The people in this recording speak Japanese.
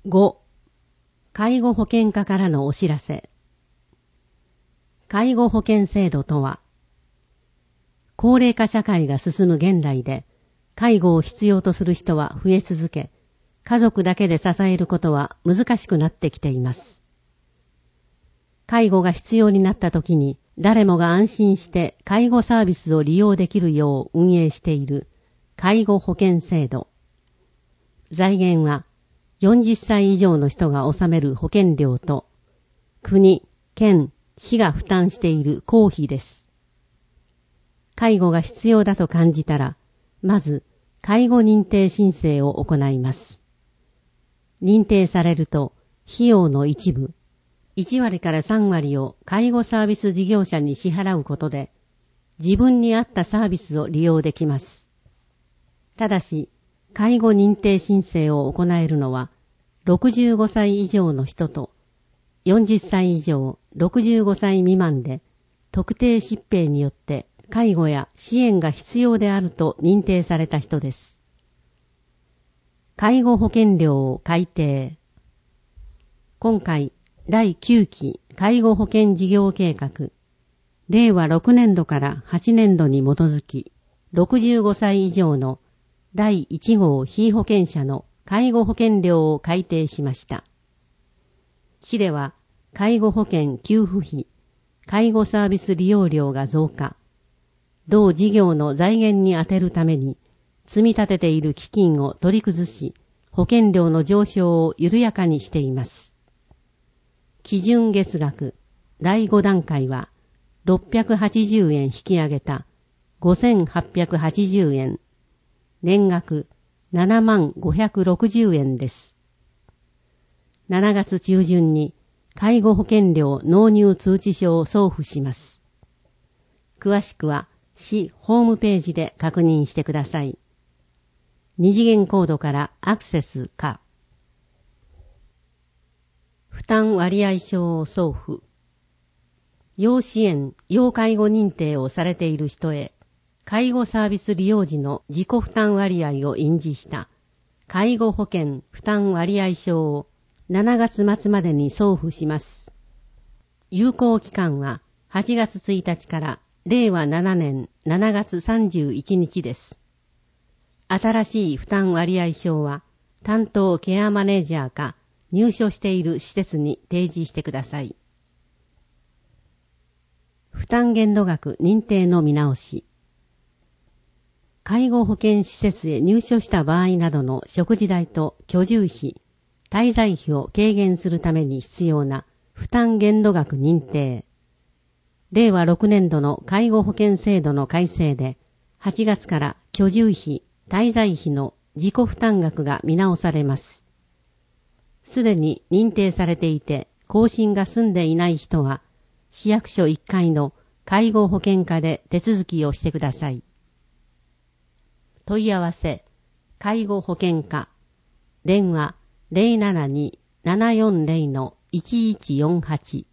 5. 介護保険課からのお知らせ。介護保険制度とは、高齢化社会が進む現代で、介護を必要とする人は増え続け、家族だけで支えることは難しくなってきています。介護が必要になった時に、誰もが安心して介護サービスを利用できるよう運営している介護保険制度。財源は40歳以上の人が納める保険料と国、県、市が負担している公費です。介護が必要だと感じたら、まず介護認定申請を行います。認定されると費用の一部、1割から3割を介護サービス事業者に支払うことで、自分に合ったサービスを利用できます。ただし、介護認定申請を行えるのは、65歳以上の人と、40歳以上、65歳未満で、特定疾病によって介護や支援が必要であると認定された人です。介護保険料を改定。今回、第9期介護保険事業計画、令和6年度から8年度に基づき、65歳以上の第1号被保険者の介護保険料を改定しました。市では、介護保険給付費、介護サービス利用料が増加、同事業の財源に充てるために、積み立てている基金を取り崩し、保険料の上昇を緩やかにしています。基準月額第5段階は680円引き上げた5880円、年額7560円です。7月中旬に介護保険料納入通知書を送付します。詳しくは市ホームページで確認してください。二次元コードからアクセスか。負担割合証を送付。要支援・要介護認定をされている人へ、介護サービス利用時の自己負担割合を印字した介護保険負担割合証を7月末までに送付します。有効期間は8月1日から令和7年7月31日です。新しい負担割合証は担当ケアマネージャーか入所している施設に提示してください。負担限度額認定の見直し。介護保険施設へ入所した場合などの食事代と居住費、滞在費を軽減するために必要な負担限度額認定。令和6年度の介護保険制度の改正で、8月から居住費、滞在費の自己負担額が見直されます。すでに認定されていて更新が済んでいない人は、市役所1階の介護保険課で手続きをしてください。問い合わせ、介護保険課、電話 072-740-1148